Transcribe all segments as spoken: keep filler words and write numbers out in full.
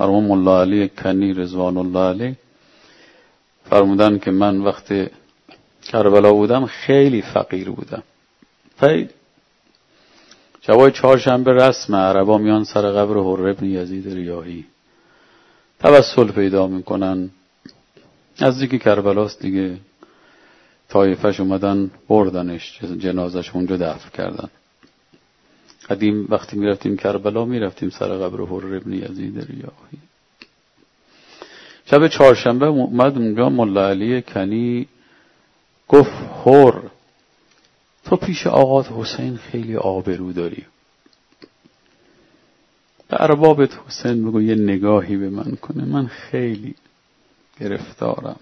مرحوم ملا علی کنی رضوان الله علیه فرمودن که من وقت کربلا بودم خیلی فقیر بودم. خیلی شبای چهارشنبه رسم عربا میان سر قبر حر ابن یزید ریاحی توسل پیدا میکنن. نزدیک کربلاست دیگه، طایفش اومدن بردنش، جنازش اونجا دفن کردن. قدیم وقتی میرفتیم کربلا میرفتیم سر قبر حر ابن یزید ریاحی. شب چهارشنبه اومد اونجا ملا علی کنی گفت حر تو پیش آقات حسین خیلی آبرو داری، به اربابت حسین بگو یه نگاهی به من کنه، من خیلی گرفتارم.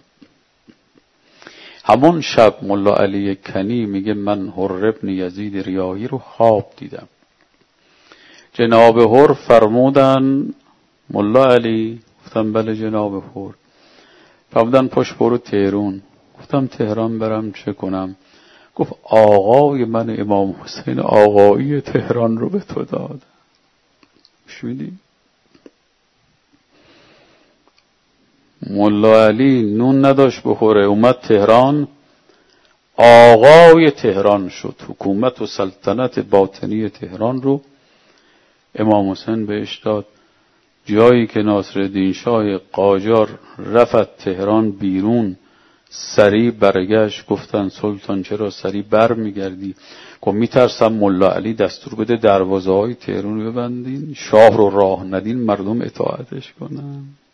همون شب ملا علی کنی میگه من حر ابن یزید ریاحی رو خواب دیدم. جناب حر فرمودن ملا علی، گفتم بله جناب حر. فرمودن پشت برو تهران. گفتم تهران برم چه کنم؟ گفت آقای من امام حسین آقایی تهران رو به تو دادم. شدی؟ ملا علی نون نداشت بخوره، اومد تهران، آقای تهران شد. حکومت و سلطنت باطنی تهران رو امام حسین بهش داد. جایی که ناصرالدین شاه قاجار رفت تهران بیرون، سریع برگشت. گفتن سلطان چرا سریع بر میگردی؟ گفت میترسم ملا علی دستور بده دروازه های تهران رو ببندین، شاه رو راه ندین، مردم اطاعتش کنن.